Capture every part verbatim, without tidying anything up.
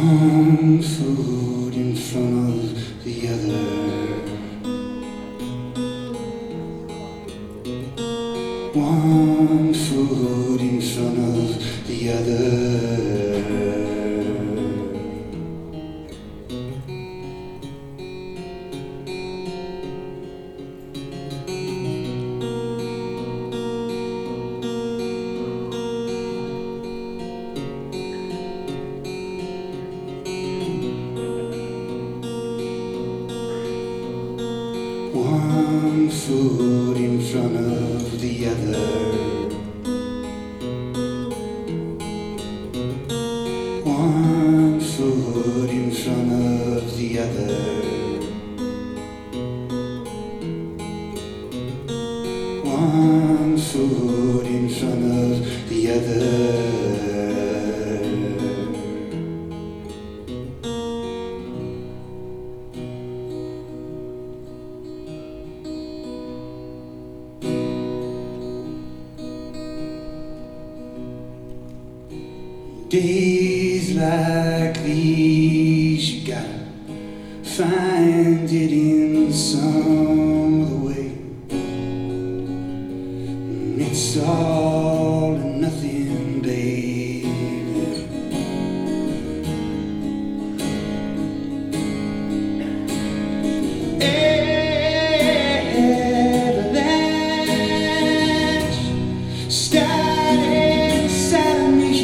One foot in front of the other. One foot in front of the other. One foot in front of the other. One foot in front of the other. One foot in front of the other. Days like these, you gotta find it in some other way. And it's all or nothing, baby. Avalanche started inside of me.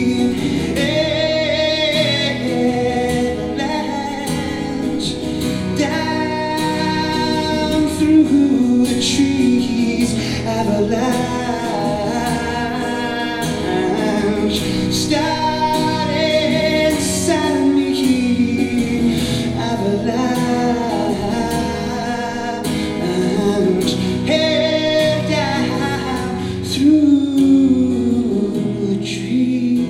Through the trees, avalanche started inside of me. Avalanche head down through the trees.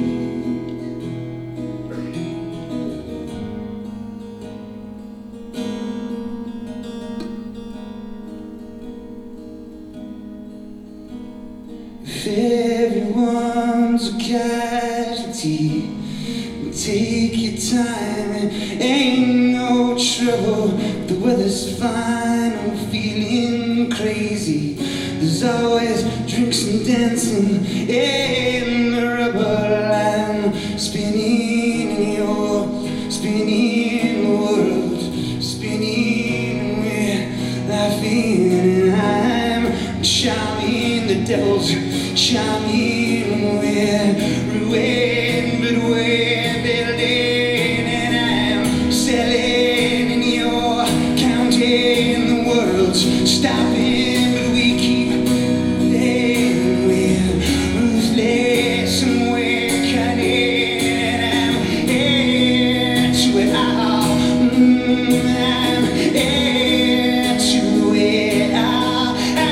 If everyone's a casualty, take your time, it ain't no trouble. The weather's fine, I'm feeling crazy. There's always drinks and dancing in the rubber line. Spinning in your, spinning the world, spinning and we're laughing and I'm charming the devil's shining, we're ruined, but we're building, and I'm selling, and you're counting the world's stopping, but we keep moving, we're ruthless, and we're cutting, and I'm into it all, mm, I'm into it all.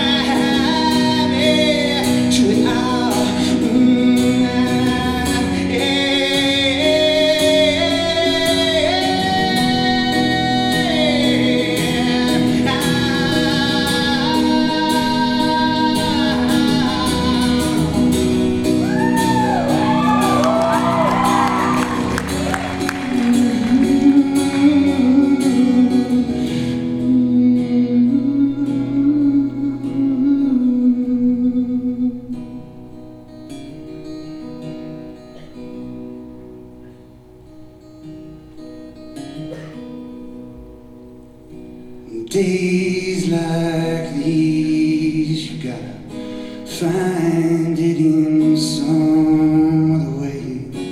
Days like these, you gotta find it in some other way.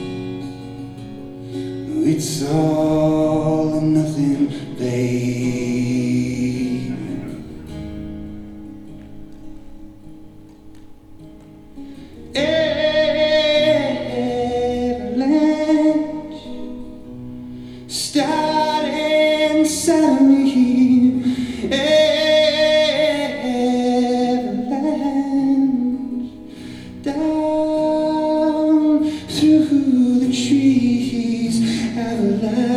It's all or nothing, babe. Avalanche started inside of me. Avalanche down through the trees, avalanche.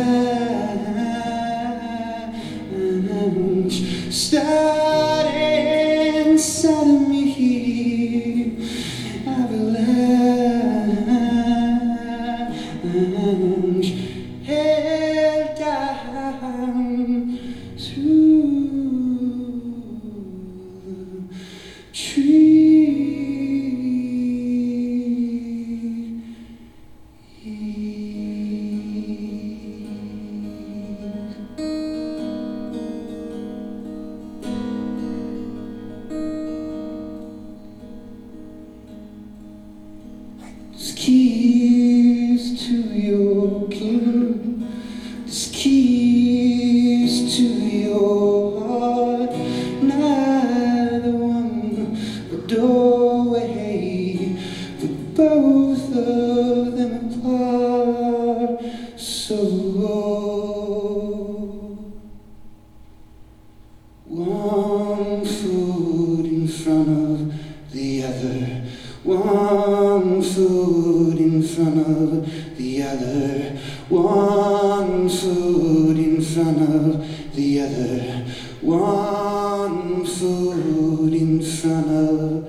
So one foot in front of the other, one foot in front of the other, one foot in front of the other, one foot in front of